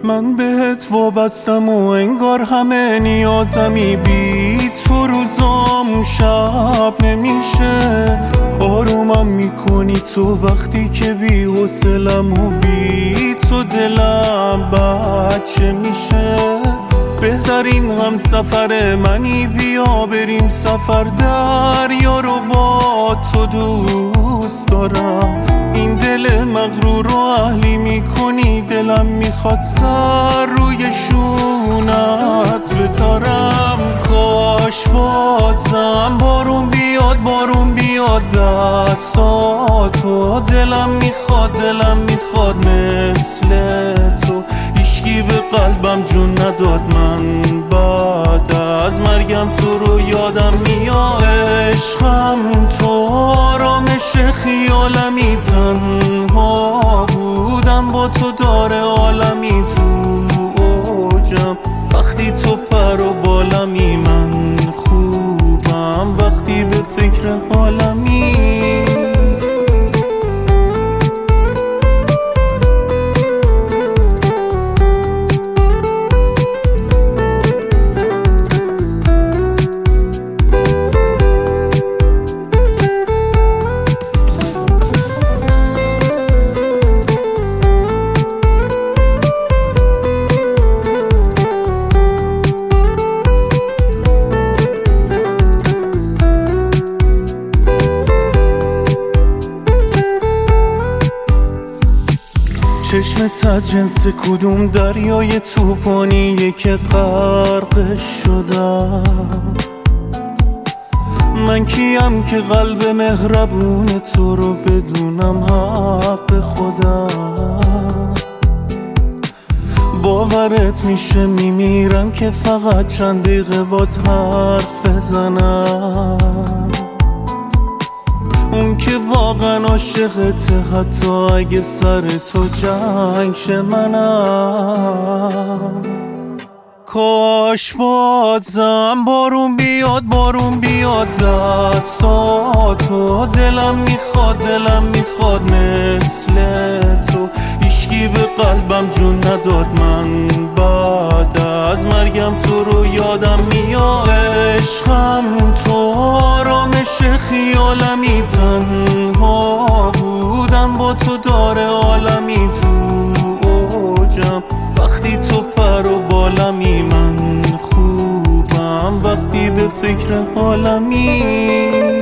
من بهت وابستم و انگار همه نیازمی، بی تو روزام شب نمیشه. آرومم میکنی تو وقتی که بی حوصلم و بی تو دلم بچه میشه. بهترین هم سفر منی، بیا بریم سفر، دریا رو با تو دوست دارم. این دل مغرور رو اهلی میکنی، دلم میخواد سر روی شونت بذارم. کاش بازم بارون بیاد، بارون بیاد دستاتو. دلم میخواد مثل تو. هیچکی به قلبم جون نداد، من بعد از مرگم تو رو یادم میاد. عشقم تو آرامش خیالمی، تنها بودم با تو داره عالمی. تو اوجم وقتی تو پر و بالمی، من خوبم وقتی به فکر حالمی. چشمت از جنس کدوم دریای طوفانیه که غرق شدم؟ من کیم که قلب مهربون تو رو بدونم حق خودم؟ باورت میشه میمیرم که فقط چند دقیقه بات حرف بزنم. اون که واقعا عاشقته حتی اگه سر تو جنگ شه منم. کاش بازم بارون بیاد، بارون بیاد دستاتو. دلم میخواد مثل تو. هیچکی به قلبم جون نداد، من بعد از مرگم تو رو یادم میاد. عشقم تو آرامش خیالمی، تنها بودم با تو داره عالمی. تو اوجم وقتی تو پر و بالمی، من خوبم وقتی به فکر حالمی.